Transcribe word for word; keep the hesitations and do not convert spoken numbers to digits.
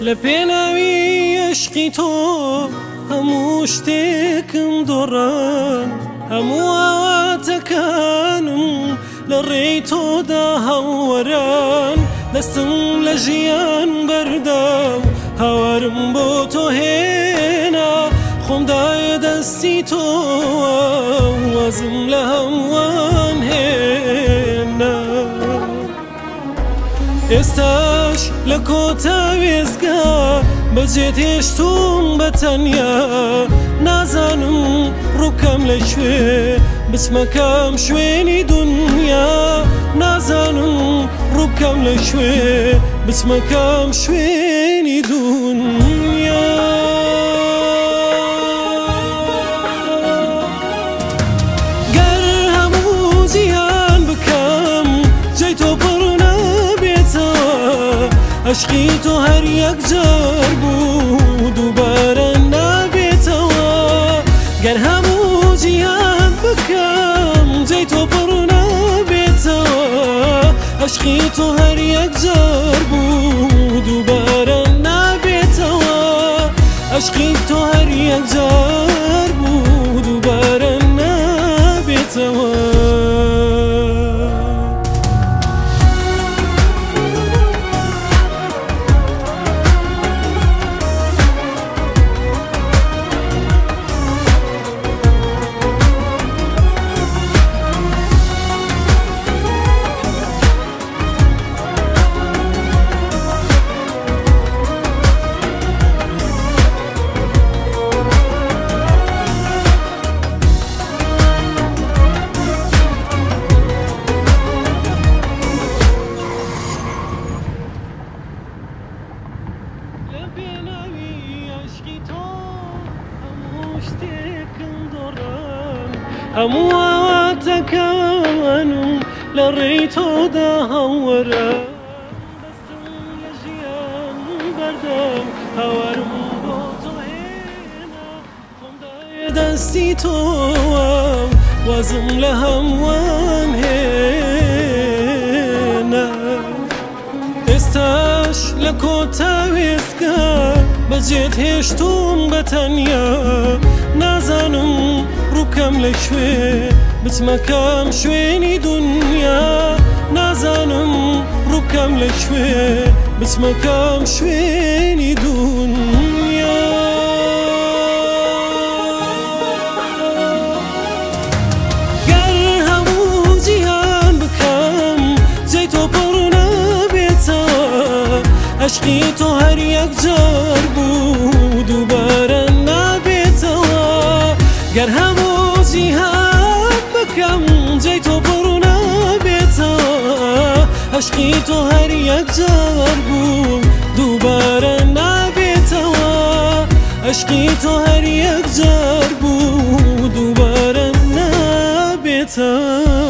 لە پێناوی عشقی تۆ هەموو شتێکم دۆڕان، هەموو ئاواتەکانم لە ڕێی تۆدا هەوەران، دەستم لە ژیان بەردا و هاوارم بۆ تۆ هێنا، خۆمدایە دەستی تۆ وازم لە هەمووان هێنا. ئێستاش لە کۆتا وێزگا بەجێت هێشتوم بە تەنیا، نازانم ڕووکەم لەکوێ بچمەکەم شوێنی دونیا، نازانم ڕووکەم لەکوێ بچمەکەم شوێنی دونیا. گەر هەموو جیهان بکەم جێی تۆ پڕ نەبێتەوە، عشقی تۆ هەر یەکجار بوو دووبارە نابێتەوە. گەر هەموو جیهان بکەم جێی تۆ پڕ نەبێتەوە، عشقی تۆ هەر یەکجار بوو دووبارە نابێتەوە، عشقی تۆ هەر یەکجار بوو دووبارە نابێتەوە. هەموو ئاواتەکانم لە ڕێی تۆدا هەوەران، دەستم لە ژیان بەردام هاوارم بۆ تۆ هێنا، خۆمدایە دەستی تۆ وازم لە هەمووان هێنا. ئێستاش لە کۆتا وێستگا بەجێت هێشتوم بە تەنیا، نازانم ڕووکەم لەکوێ بچمەکەم شوێنی دونیا، نازانم ڕووکەم لەکوێ بچمەکەم شوێنی دونیا. گەر هەموو جیهان بکەم جێی تۆ پڕ نەبێتەوە، عشقی تۆ هەر یەکجار بوو دووبارە نابێتەوە. گەر هەموو جیهان بکەم جێی تۆ پڕ نەبێتەوە، عشقی تۆ هەر یەکجار بوو دووبارە نابێتەوە، عشقی تۆ هەر یەکجار بوو دووبارە نابێتەوە.